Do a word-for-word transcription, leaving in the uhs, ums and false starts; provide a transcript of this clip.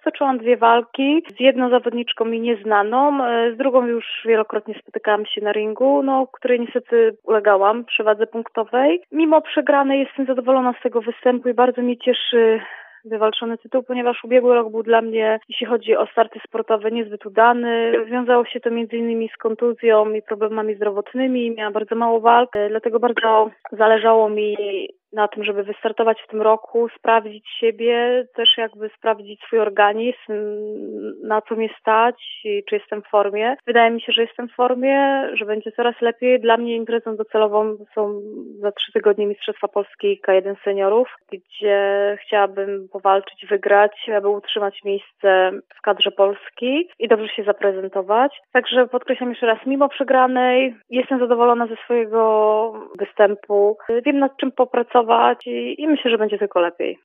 stoczyłam dwie walki, z jedną zawodniczką mi nieznaną, z drugą już wielokrotnie spotykałam się na ringu, no, której niestety ulegałam przewadze punktowej. Mimo przegranej jestem zadowolona z tego występu i bardzo mnie cieszy wywalczony tytuł, ponieważ ubiegły rok był dla mnie, jeśli chodzi o starty sportowe, niezbyt udany. Wiązało się to między innymi z kontuzją i problemami zdrowotnymi. Miałam bardzo mało walk, dlatego bardzo zależało mi na tym, żeby wystartować w tym roku, sprawdzić siebie, też jakby sprawdzić swój organizm, na co mnie stać i czy jestem w formie. Wydaje mi się, że jestem w formie, że będzie coraz lepiej. Dla mnie imprezą docelową są za trzy tygodnie Mistrzostwa Polski K jeden Seniorów, gdzie chciałabym powalczyć, wygrać, aby utrzymać miejsce w kadrze Polski i dobrze się zaprezentować. Także podkreślam jeszcze raz, mimo przegranej jestem zadowolona ze swojego występu. Wiem, nad czym popracować i, i myślę, że będzie tylko lepiej.